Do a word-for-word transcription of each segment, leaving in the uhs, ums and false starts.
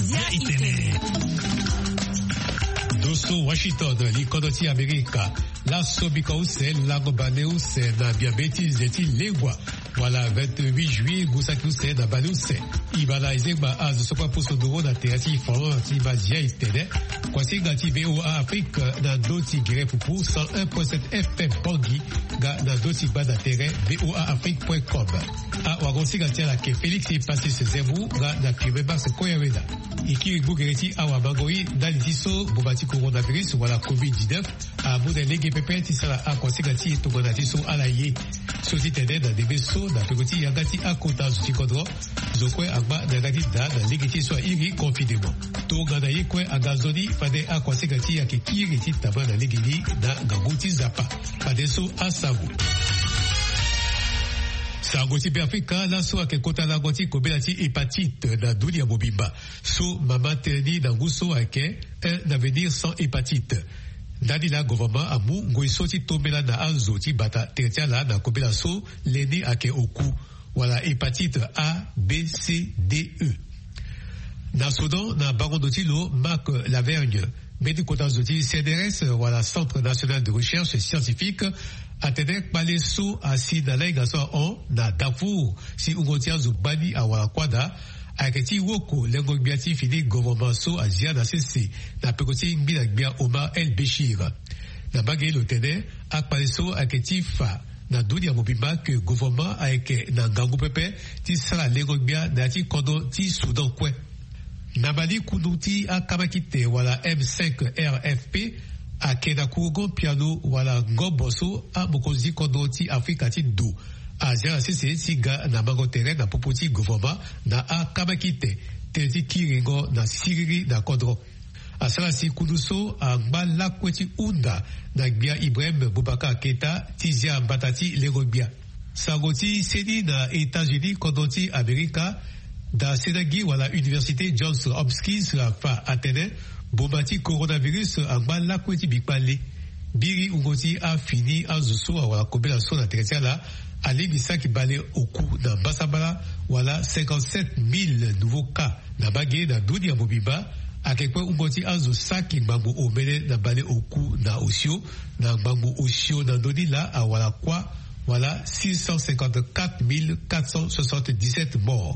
ya itene. Doso Washington, likodoti Amerika, la sobika use, lago bane use, na biabeti zeti legwa. Voilà, vingt-huit juillet, Gusaki use, na bane use. Ibala izegba az sokwa puso duro na teati foron ti bazia itene. Kwasi gati V O A Afrique na doti gire pupu cent un virgule sept F M Bangui ga na doti bada terrain V O A Afrique point com. A wagonsi gati la ke Félix est passé ses zéro ga na kibeba se koyaweda. Iki bugereti awa bangoi dalitiso bobati coronavirus wala covid dix-neuf a mune lege pepe ti sala a kwasi gati togonati so alaye. Sosi tene na debeso na pekoti yagati akota zuti kodro zokwe agba na gati da na lege ti so iri confinement. To gana ye kwe agazoni fade a kwasi gati ya ke kiri ti taba na lege ni na gaguti zapa. Fade so asabu. Sangoti pe Afrika la so ake kota la goti kobela ti hépatite na dunia mobimba. So mama teni na nguso ake un avenir sans hépatite. Dadi la gouvernement amu ngoiso ti tombela na anzo ti bata tertia la na kobela so leni ake oku. Wala hépatite A, B, C, D, E. Na Soudan na Barondoti lo Marc Lavergne. Medi kota zoti C N R S wala Centre National de Recherche Scientifique atene pale so asi na lenga so on na Darfour si ungotia zubani awala kwada aketi woko lengo biati fini gouvernement so azia na C C na pekoti mbila bia Omar El Béchir na bagay lo tene akpale so aketi fa na dunia mobimba que gouvernement aike na ngangu pepe ti sala lengo bia na ti kondo ti Soudan kwe Nabali kunuti akamakite wala M cinq R F P a kenakugo piano wala ngoboso a mokozi kondoti Afrika ti do a zera sese siga na magotere na popoti gouvernement na akamakite teti kiringo na siriri na kodro a sala si kunuso a ngba kweti unda na gbia Ibrahim Boubacar Keita tizia batati legobia sagoti seni na États-Unis kondoti Amerika da Sénagi wala Université Johns Hopkins la fa atene bombati coronavirus angba la kweti bikpale biri ungoti a fini azuso wala kobela so na teretia la ali bisaki bale oku na basabala wala cinquante-sept mille nouveaux cas na bagé na dunia mobiba akekwe ungoti azu saki mbangu omele na bale oku na osio na mbangu osio na doni la a wala kwa wala six cent cinquante-quatre mille quatre cent soixante-dix-sept morts.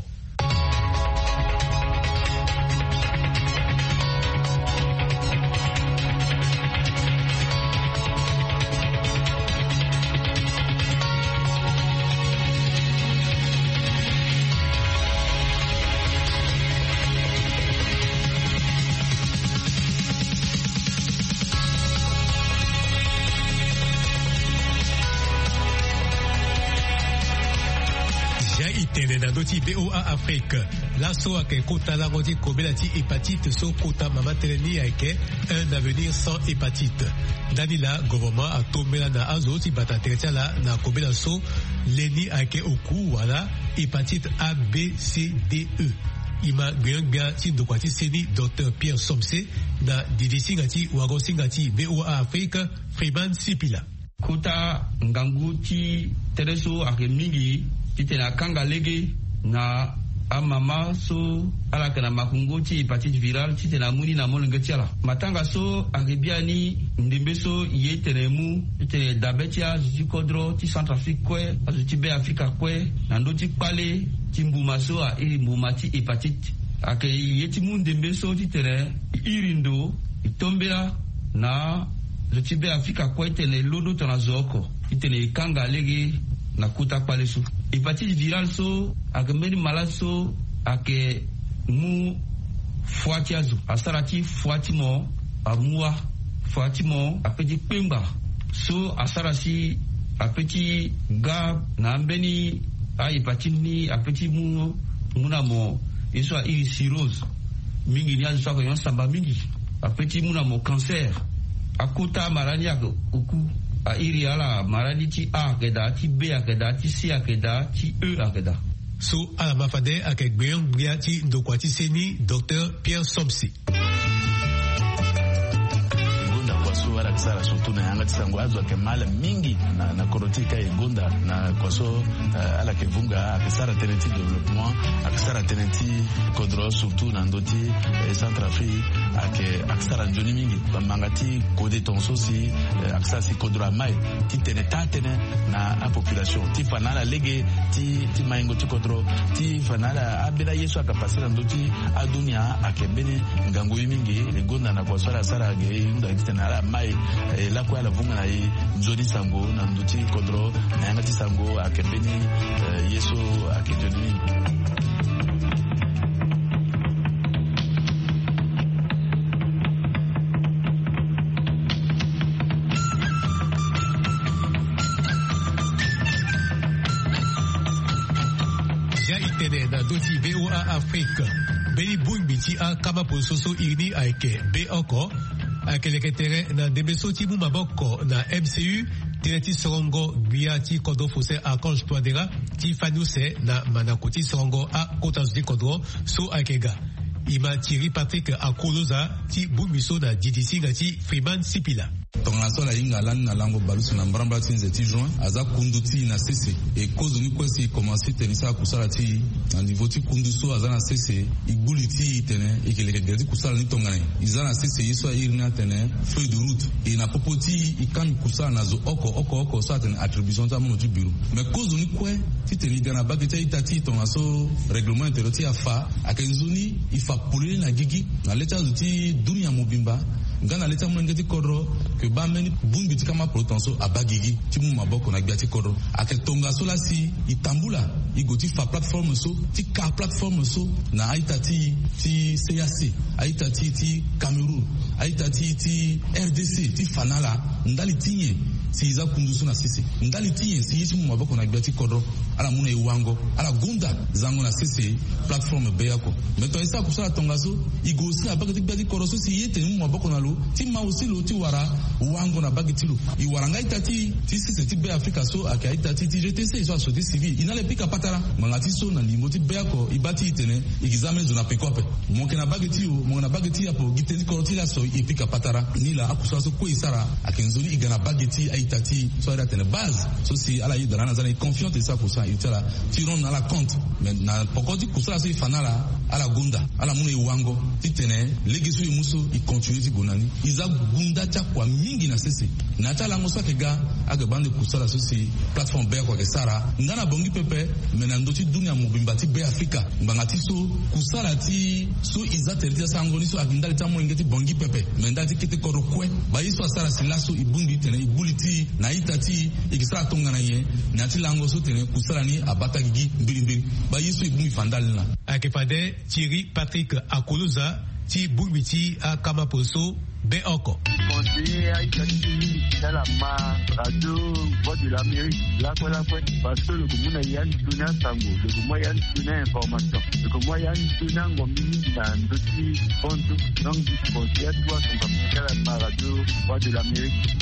V O A Afrique la so ake kota la ngoti kobela ti hépatite so kota mama teleni ake un avenir sans hépatite dani la gouvernement a tombela na azo ti bata tertia la na kobela so leni ake oku wala hépatite A, B, C, D, E ima gbengbia ti ndokwati seni Docteur Pierre Somse na didisinga wagosinga ti V O A Afrique Freeman Sipila kota ngangu ti tereso ake mingi ti tena kanga lege na amama so ala kana makungo ti hépatite virale ti tena muni na molenge ti ala matanga so arebiani ndembe so ye tenemu te dabetia ti kodro ti Centrafrique kwe azu ti be Afrika kwe na ndo ti kpale ti mbuma so a iri mbuma ti hépatite ake ye ti mu ndembe so ti tene iri ndo itombela na zo ti be Afrika kwe tene lodo tona zoko ti tene kanga lege na kuta kpale so hépatite virale so ake mbeni malade so ake mu fuati azu asara ti fuati mo amua fuati mo apeti pemba so asara si apeti ga na mbeni a hépatite ni apeti mu muna mo iso a iri cirrhose mingi ni azu so yon samba mingi apeti muna mo cancer akuta marani ake oku a iri ala maradi ti A akeda ti B akeda ti C akeda ti E akeda so ala mafade ake gbeyon bria ti ndokwati seni Docteur Pierre Somse ngunda kwaso wala kisara surtout na yanga tisango azwa ke mala mingi na na korotika igonda na koso uh, ala ke vunga akisara teneti development akisara teneti kodro surtout na ndoti e Centrafrique ake akisara njoni mingi bamangati kode tonso si uh, akisara si kodro mai ti teneta tene na a population ti fanala lege ti ti maingo ti kodro ti fanala abela yesu akapasira ndoti adunia akebene ngango mingi igonda na koso ala sara ge ndo akitena ala mai e, la kwa la vunga na i njoni sango na ndoti kodro na yanga ti sango akebeni uh, yesu akejoni ja itene na doti V O A Afrique beni bumbiti a kama pososo irni aike be oko akeleketere na debeso ti mu maboko na M C U Tireti Sorongo Guia ti Kodo Fose Archange Touadera ti Fanuse na Manakoti Sorongo a Kotazuti Kodro so akega. Ima Thierry Patrick Akoloza ti Bumiso na D D C ti Freeman Sipila. Tongaso la inga lan na lango balusu na mbramba tinze ti juin aza kunduti na cc e cause ni kwesi commencer tenisa kusala ti na niveau ti kunduso aza na cc iguli ti tene e keleke gadi kusala ni tongane iza na cc yiso irina tene feuille de route e na popoti ikan kusala na zo oko oko oko sa tene attribution ta mono ti bureau mais cause ni kwe ti tene gana bagete itati tongaso règlement intérieur ti afa akenzuni ifa polele na gigi na leta zuti dunia mobimba ngana leta mwenge ti kodro ke ba meni bumbi ti kama protonso abagigi ti mu maboko na gbiati kodro ake tonga so la si itambula igoti fa platform so ti ka platform so na aita ti ti C A C aita ti ti Cameroun aita ti ti R D C ti fanala ndali tinye si iza kundusu na sisi ndali tinye si yisi mu maboko na gbiati kodro ala muna iwango ala gunda zango na sisi platform beyako meto isa kusala tonga so igosi abagati gbiati kodro so si yete mu maboko na lo ti ma aussi lo ti wara wango na bagitilo i waranga itati ti sisi ti be Afrika so aka itati ti G T C so asoti civil inale pika patara mangati so na limbo ti be ako ibati itene igizame zo na pekope monke na bagitilo monke na bagiti apo giteni koroti la so ipika patara nila akusa so ko isara akenzoni igana bagiti aitati so ada tene base so si ala yidana na zana confiante sa kusa itala tiron na la compte mais na pokoti kusala so ifanala ala gunda ala muna iwango ti tene legisu imuso i continue ti gonani iza gunda cha kwa mingi na sese na cha lango sa kega aga bande kusala so si platform be kwa kesara ngana bongi pepe mena ndoti dunia mobimba ti be Afrika mbangati so kusala ti so iza terita sango ni so agindali ta mwenge ti bongi pepe menda ti kete koro kwe ba iso asara silaso ibumbi tene ibuliti na itati ikisala tonga na ye na ti lango so tene kusala ni abata gigi mbiri mbiri ba iso ibumbi fandali na akepade Thierry Patrick Akoloza ti bumbiti a Kamaposo be oko conseiller a itati dans la ma radio voix de l'Amérique là quoi là quoi parce que le commun a yann tuna sango le moyen tuna information le moyen tuna ngomini na ndoti ponto donc du conseiller toi son dans la ma radio voix de l'Amérique.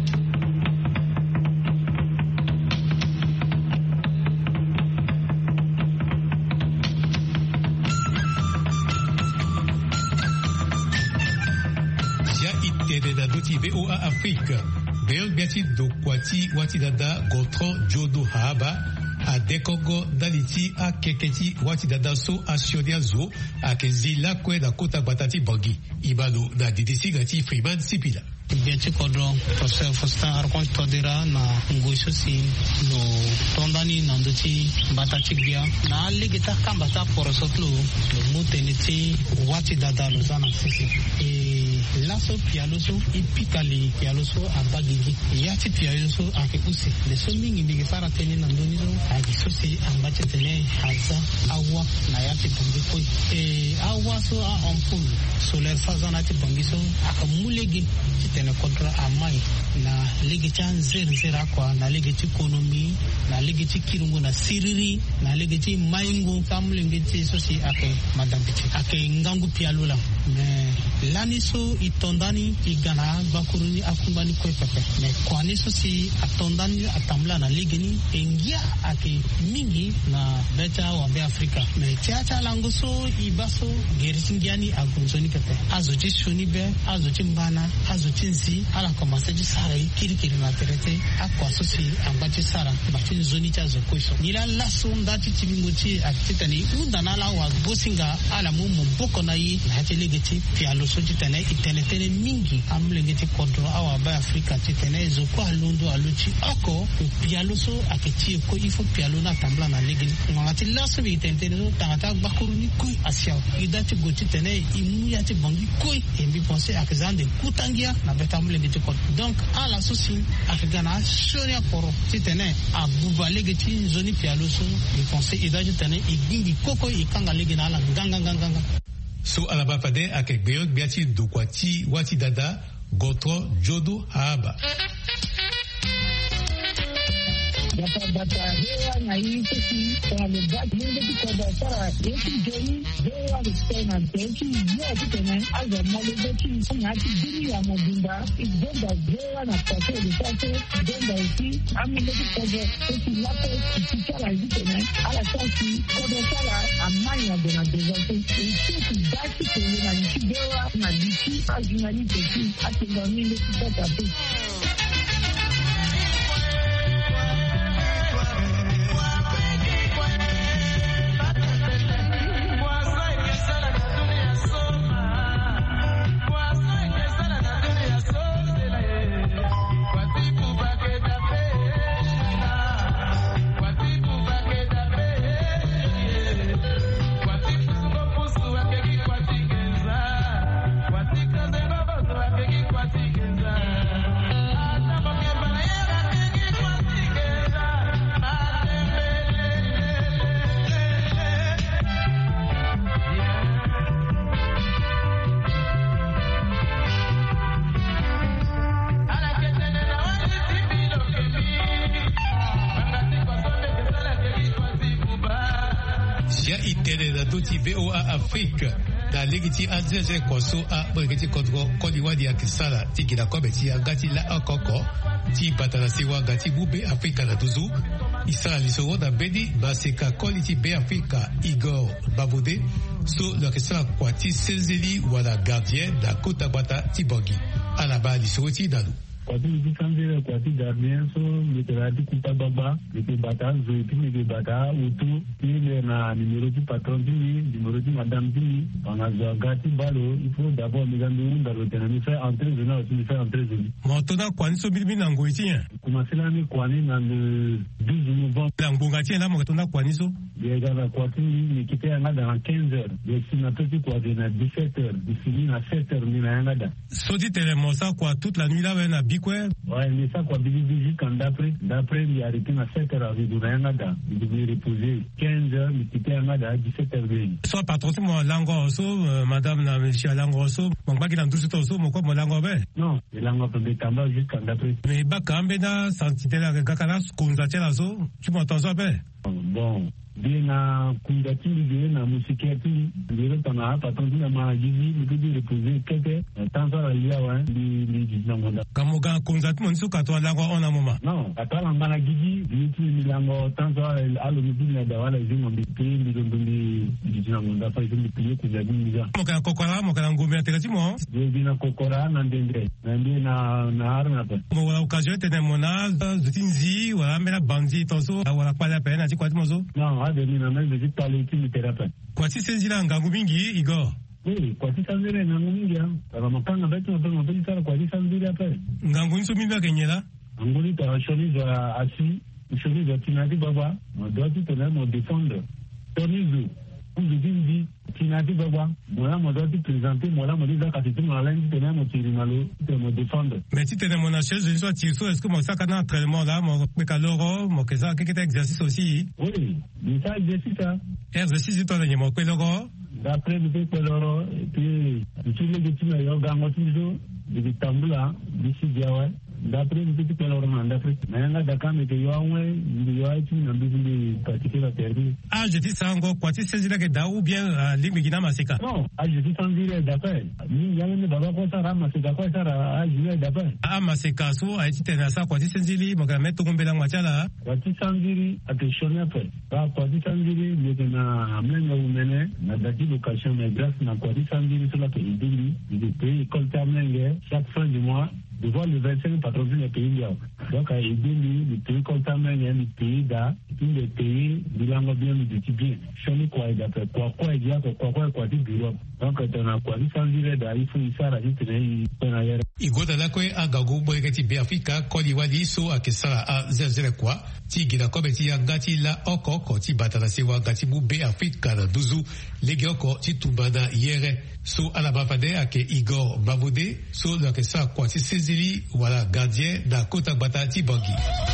na doti V O A Afrique Beol Biati do Kwati Watidada Gotron Jodo Haba a Dekongo Daliti a Keketi Watidada So Asionia Zo a Kenzila Kwe na Kota Batati Bangi Ibalo na D D C Gati Freeman Sipila Biati Kodro Professeur Faustin Archange Touadera na Ngoiso si no tondani na ndoti batati bia na ligita kambata porosotlo muteniti Watidada Lozana sisi e laso pialoso ipikali pialoso abagigi yati pialoso ake usi le so mingi bigi fara teni na ndonizo ake sosi ambache tene haza awa na yati bongi koi e awa so a ampul solar fazana ti bongi so aka mulegi tene kontra amai na ligi chan zer zera kwa na ligi ti ekonomi na ligi ti kirungu na siriri na ligi ti maingo kamulenge ti sosi ake madambiti ake ngangu pialola mais laniso itondani igana bakuruni akumbani kwe pepe mais kwaniso si atondani atamla na ligini engia ake mingi na beta wa be Afrika mais tiacha langoso ibaso gerisingiani agunzoni pepe azoji shuni be azoji mbana azoji nzi ala commencer ji sara kiri kiri na terete akwaso si ambaji sara batin zoni cha zokosho nila laso ndati chibingochi akitani undana la wa bosinga ala mu mboko na yi na telegeti pialo so jitane itenetene mingi amlengeti kodro awa ba Afrika titene zo kwa lundo aluchi ako pialo so aketi ko ifo pialo na tambla na legini ngati laso bi tenetene so tangata bakuruni ko asia idati goti tene imu ya ti bangi ko embi penser akzande kutangia na beta mlengeti ko donc ala so si akgana shoria koro titene abuba legeti zoni pialo so bi penser idati tene igingi koko ikanga legina ala ganga ganga so alaba fade akek beyo biati dokwati wati dada gotro jodo haba bata bata hewa na hii sisi kwa mbaki mwende kwa sara yetu jeni hewa kusema yetu yote tena aza malebeti ngati dini ya mobimba igenda hewa na pate de pate igenda isi amileti kwa yetu lapo kichara hivi tena ala sasi kwa sara amanya dona dezote yetu basi kwa na nchidewa na diki ajinali teki atengamile kupata tu. V O A Afrique da legiti anzeze kwaso a bregeti kodro kodiwa di akisala tiki la kobeti agati la akoko ti patana siwa gati bube Afrika na tuzu isala lisoro da bedi baseka quality be Afrika Igor Babode so la kisala kwati sezeli wala gardien da kota bata tibogi alaba lisoro ti dalu kwati ikisanzira kwati gardien so literati kupa baba lite bata zoiti lite bata utu ile na numero du patron du numero du madame du on a zagati balo il faut d'abord migandu ndalo tena ni fait entrer zona aussi ni fait entrer zona motona kwani so bilbi na ngoiti commencer là ni kwani na le douze novembre la ngongati na motona kwani so déjà la kwati ni kite yanga dans quinze heures de sinatoki kwa na dix-sept heures de fini na sept heures ni na yanga da so dit tele mosa kwa toute la nuit là na bikwe ouais mais ça quoi bilbi jusqu'en d'après d'après il arrêté na sept heures avec na yanga da il devait reposer quinze heures ni kite yanga da dix-sept heures so patron mo lango so madame na monsieur lango so mon baki na douze to so mo ko mo lango be non il lango de tamba jusqu'en d'après mais bakambe na santitela gakana kunza tela so tu m'entends so be bon bien kundati de na musikati de tana patron na majizi ni de reposer quelque temps à lia wa ni ni nangonda kamoga kunzati mon suka to lango ona moma non atala mana gidi ni ni lango temps à alo ni na da wala zingo mbi ni ndo ndi ni nangonda fa ni pili kunzati ni ga moka kokora moka ngombe atela timo de bina kokora na ndendre na ndi na na harna pa mo wala occasion tene mona zutinzi wala mena bandi toso wala pala pena ti kwati mozo non de mina na de parler qui thérapie kwati senzila ngangu mingi Igor oui kwati sanzire ngangu mingi ya makanga betu ndo ndo sala kwati sanzire hapa ngangu nso mingi kenyela ngoli ta shoni za asi shoni za tinadi baba ndo tu tena mo défendre tonizu unzindi tinadi baba moi mo doit présenter moi là mo dit ka titu mo lan tena mo tirimalo te mo défendre mais si tena mon chaise je soit tiso est-ce que mo ça kana entraînement là mo ka loro mo que ça quelque exercice aussi oui mais ça exercice ça exercice to na mo ko loro d'après le pe loro et puis tu le dis na yo gango tizo de tambula d'ici diawa d'après une petite en d'Afrique. Mais là, Dakar, mais que Yoawe, Yoaiti, n'a pas voulu participer à terre. Ah, je dis ça encore, quoi, tu sais, que Daou ou bien Limigina Maseka. Non, ah, je dis sans dire d'après. Ni Yamene Baba Kotara, Maseka Kotara, ah, je dis d'après. Ah, Maseka, so, a été Tenasa, quoi, tu sais, Zili, Mogamet, Togombela Machala. Quoi, tu sais, Zili, à te choner après. Quoi, tu sais, Zili, il y a un même ou mene, n'a pas dit location, mais grâce à quoi, tu sais, Zili, c'est là que il dit, il paye, coltermengue, chaque fin du mois. De voir le vingt-cinq patrocine les pays. Donc, il dit, le pays contaminant, le pays d'A, tous les pays, bilan bien, le petit bien. Je ne crois pas, quoi, quoi, il y a, quoi, quoi, quoi, du bureau. Donc, on a quoi, il faut dire, il faut y faire, il faut y faire. Igoda la kwe agagu boyekati be Afrika kodi wadi so akesala a zezele kwa ti gida kobe ti yangati la oko ko ti batala sewa gati mu be Afrika na duzu lege oko ti tumbana yere so alabafade ake Igor Bavode so la kesa kwa ti sezili wala gardien da kota bata ti bangi.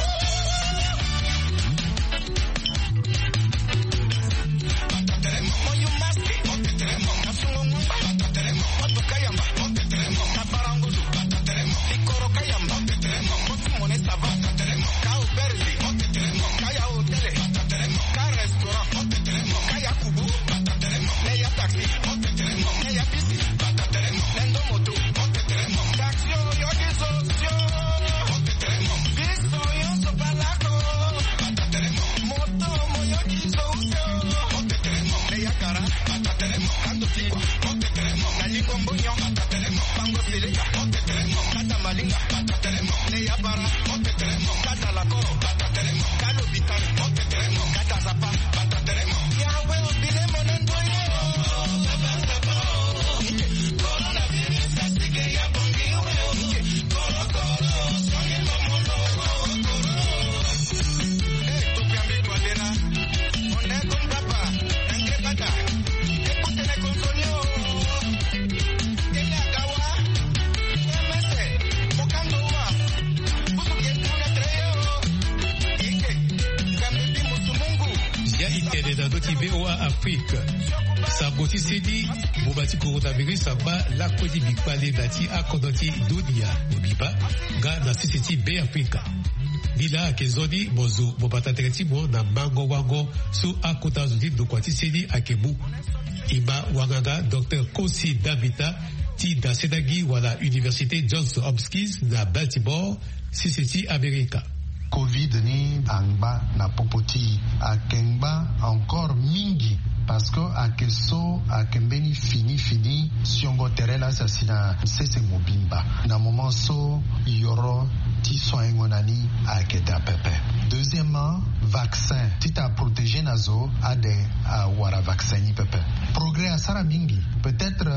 Saboti sedi bobati coronavirus samba la kwedi bikpale dati akodoti dunia bobiba ga na sisiti be Afrika. Dila kezoni mozo bobata teretimo na mango wango su akota zuti dokwati sedi akebu. Ima wanganga docteur Kosi Davita ti da Sedagi wala Université Johns Hopkins na Baltimore sisiti Amerika. Covid ni angba na popoti akengba encore mingi parce que akeso akembeni fini fini siongo terela sasina sese mobimba na moment so yoro ti soingo nani akeda pepe. Deuxièmement, vaccin tita protéger nazo ade a wara vaccini pepe. Progrès à sara mingi peut-être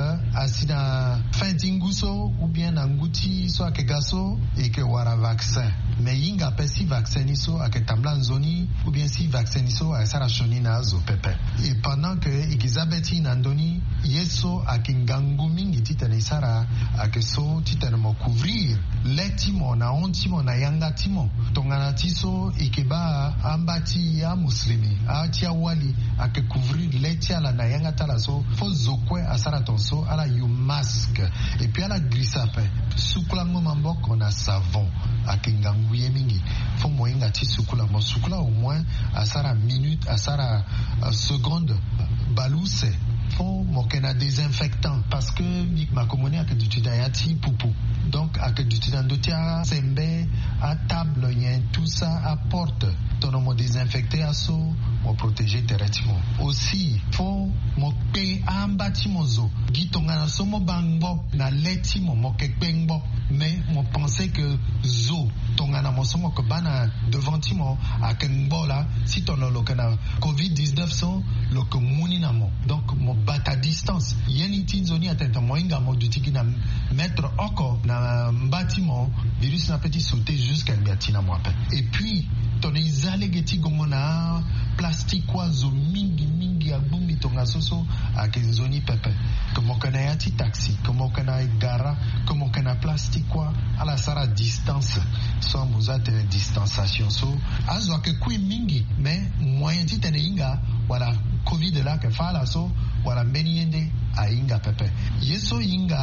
asina fin tinguso ou bien nanguti so akegaso et que wara vaccin mais yinga pesi vacciniso aketambla zoni ou bien si vacciniso a sara shoni nazo pepe. Et pendant que Elizabeth Nandoni yeso akingangu mingi titane sara akeso titane mo couvrir letimo na ontimo na yanga timo tongana tiso ikeba ambati ya muslimi atia wali ake couvrir letia la na yanga talaso fo zokwe asara tonso ala you masque et puis ala grisape sukulango mamboko na savon akingangu yemingi fo moinga ti sukula mo sukula au moins asara minute asara uh, seconde balouse font mokena désinfectant parce que ma commune a que du tidayati poupou donc a que du tidandotia sembe à table yen tout ça apporte ton homo désinfecté à so mo protéger directement aussi faut moke ambati mozo gitonga na somo bangbo na leti mo moke bengbo mais mo penser que zo tonga na mo somo ko bana devant timo a kengbo là si ton lo kana covid dix-neuf so lo ko muni na mo donc mo bata distance yeni tinzoni atenta moinga mo dutiki na mettre oko na bâtiment virus na petit sauter jusqu'à miatina mo ape et puis ton izale geti gomona plastique kwa zo mingi mingi abumi tonga soso akenzoni pepe como kana yati taxi como kana gara como kana plastique kwa ala sara distance sans vous ate distanciation so azo ke kui mingi mais moyen ti tene inga wala covid la ke fala so wala mbeni yende a inga pepe yeso inga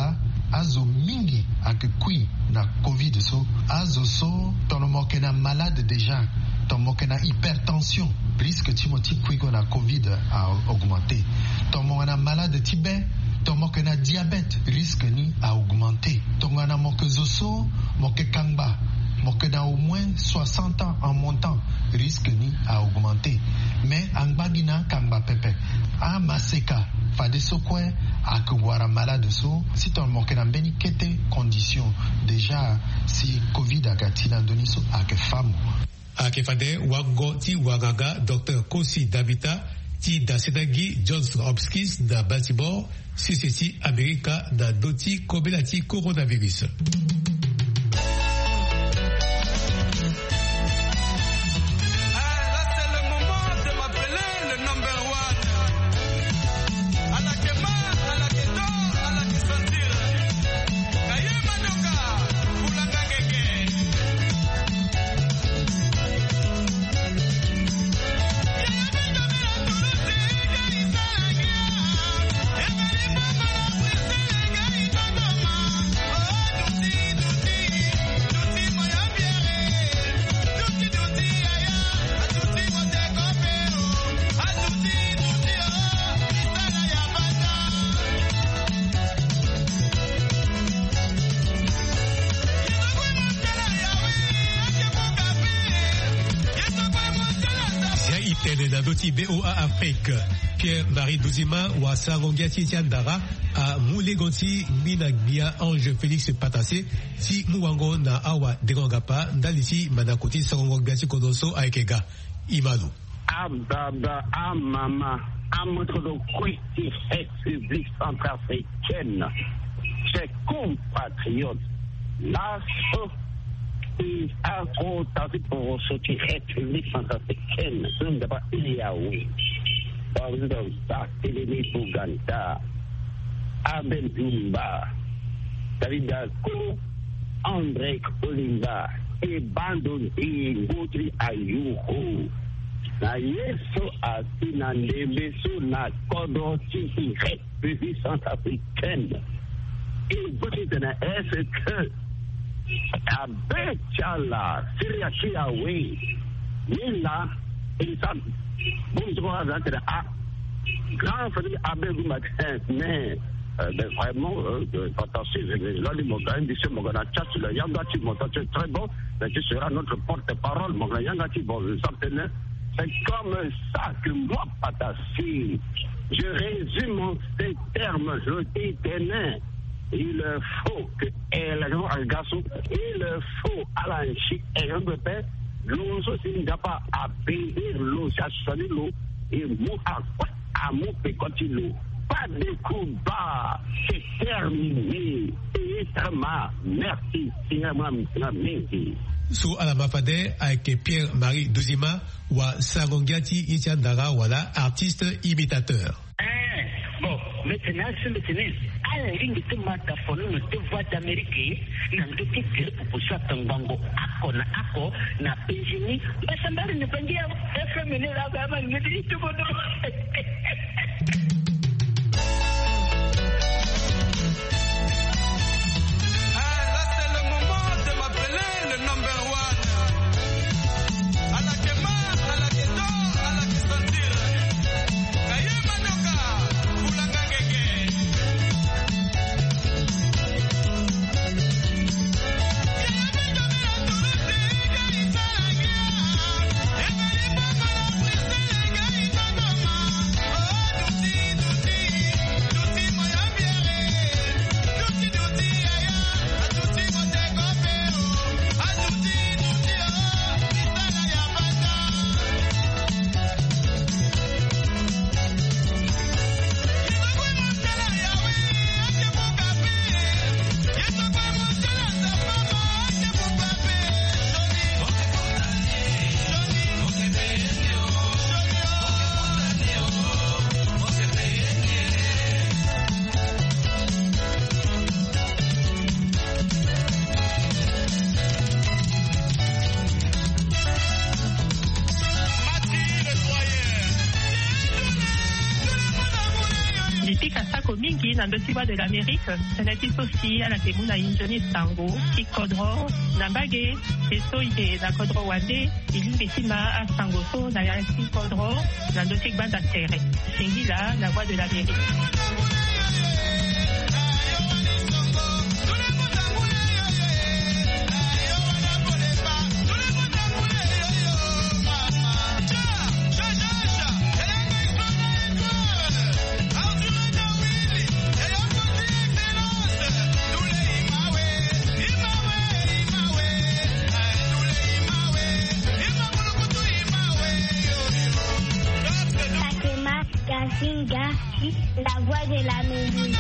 azo mingi ake kui na covid so azo so tono moke na malade déjà tono moke na hypertension risque timoti kuigo na covid a augmenté tono moke na malade tibet tono moke na diabète risque ni a augmenté tono na moke zoso moke kangba moke na au moins soixante ans en montant risque ni a augmenté mais angbagina kangba pepe a maseka fade so kwe ak wara malade so si ton moke na mbeni kete condition déjà si covid agati na ndoni so ak femme ak fade wango ti wagaga docteur Kosi Dabita ti da Sedagi Johns Hopkins da Baltimore si si Amerika da doti kobelati coronavirus. B O A Afrique Pierre-Marie Douzima wa Sarongati Tiandara a Moulegonti Minagbia Ange Félix Patassé si Mouango na awa Degongapa Ndalisi Manakoti Sarongati Kodoso Aikega Imalu Ababa Amama Amotodo Kwiti République centrafricaine ses compatriotes la et à compter pour ce qui est République centrafricaine, ce n'est pas Iliaoui. Par exemple, ça, Télémé Bouganda, Abel Dumba, David Dako, André Olimba, et Bandon et Gautri Ayuho. Na yeso ati na lebeso na kodoti République centrafricaine. Et Gautri de est-ce que Abe Chala, Syria Chiaoui, Nila, et ça, bon, je vois à grand famille Abe Goumatin, mais vraiment, attention, là, les Mogans, ils sont Mogana Tchat, le Yangati, mon c'est très bon, mais tu seras notre porte-parole, Mogana Yangati, bon, c'est comme ça que moi, Patassi, je résume en ces termes, je dis ténè. Il faut que el garçon, il faut à la chic et un peu de l'eau, c'est n'a pas à payer l'eau, ça sonne l'eau, et moi à mon pécotilo. Pas de coup bas, c'est terminé. Et extrêmement, merci, merci. Sous Alamafade avec Pierre-Marie Douzima, wa Sarongati Itiandara, voilà, artiste imitateur. Bon, maintenant, c'est maintenant. À la ligne de Mataphone, de voix d'Amérique, n'a pas été pour ça, Tangango, Ako, na Ako, na Péjini, mais ça m'a ne pas dire, efféminé la gamme, il me dit tout le monde. na ndotiba de l'Amérique teneti sosi ala ke muna injoni sango ki kodro na mbage eso ike na kodro wande ilimbe sima a sango so na ya ki kodro na ndotik banda tere singila la voix de l'Amérique. Singa, la voix de l'Amérique.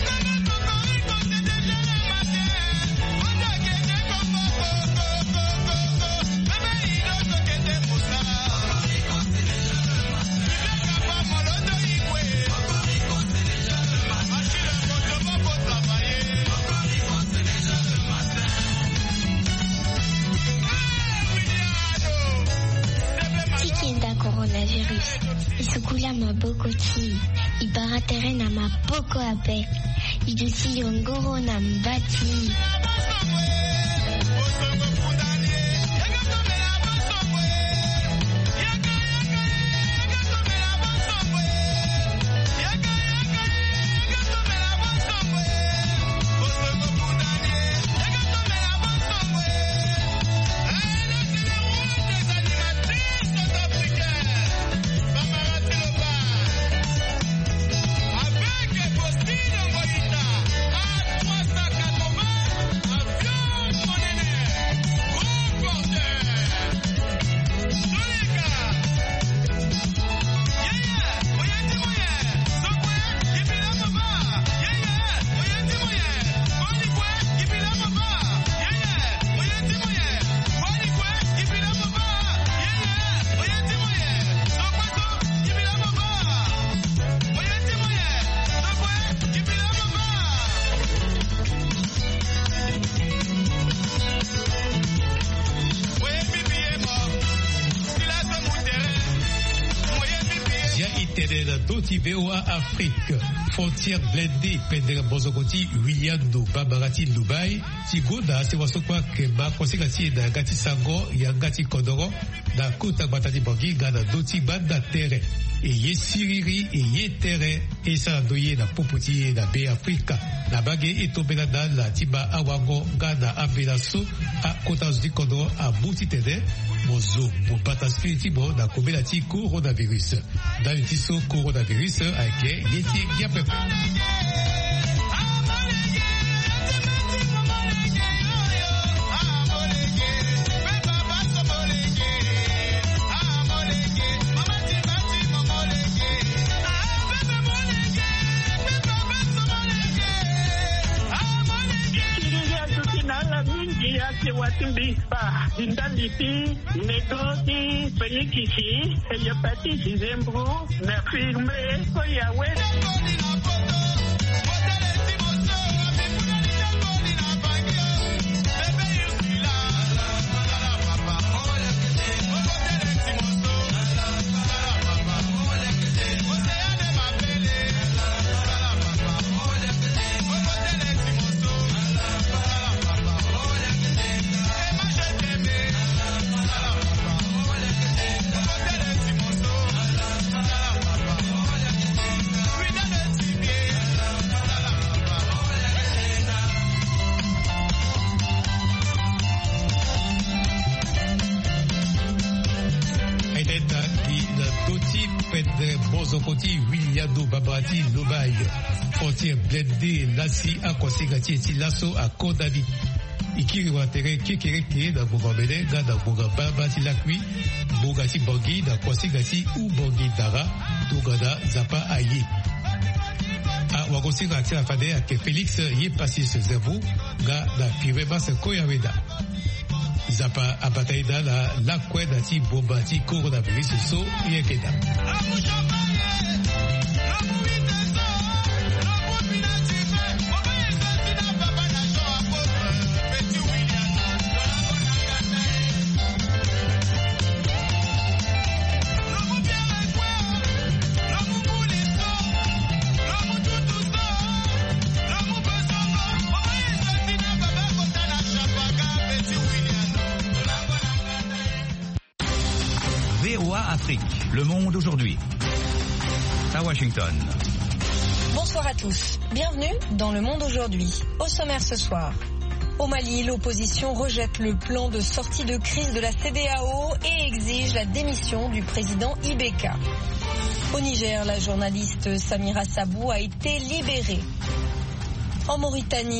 Coronavirus. Isukula mabokoti. Ibaratere na mapoko ape. Idusi yongoro na mbati. V O A Afrique, frontière blindée, pendant Bozokoti, Wiyando, Bamarati, Lubai, Tigoda, Sewasokwa, Kema, Konsekati, na Gati Sango, Yangati Kodoro, na Kota Batati Bangi, Gana Doti Banda Terre, et Ye Siriri, et Ye Terre, et Sarandoye, na Popoti, na B Africa, na Bagé, et Tobelada, la Tiba Awango, Gana Abelaso, a Kota Zdi Kodoro, a Moutitede, Mozo, pour Bataski, Tibo, na Kobelati, coronavirus. Dans le tissu coronavirus, avec Yeti Yapepe. Watimbipa, Dindalipi, Negoti, Penikisi, Eyapati, Zembro, Nafirme, Koyawe. Bozokoti, Wiliado, Babarati, Lobaï, frontière blindée, Lassi, Akwasegati, et Tilasso, à Kodani. Ikiri Watere, Kekereke, dans Bogambene, dans Bogamba, Batilakui, Bogati Bangi, dans Kwasegati, ou Bangi Dara, Togada, Zapa, Aye. A Wagosega, Atia Fade, à Félix, Yé Passis, Zerbo, Ga, da Pirebas, Koyaweda. Zapa, Abataïda, la Lakwe, Dati, Bombati, Coronavirus, So, Yekeda. Afrique. Le Monde aujourd'hui. À Washington. Bonsoir à tous. Bienvenue dans Le Monde aujourd'hui. Au sommaire ce soir. Au Mali, l'opposition rejette le plan de sortie de crise de la C E D E A O et exige la démission du président Ibeka. Au Niger, la journaliste Samira Sabou a été libérée. En Mauritanie,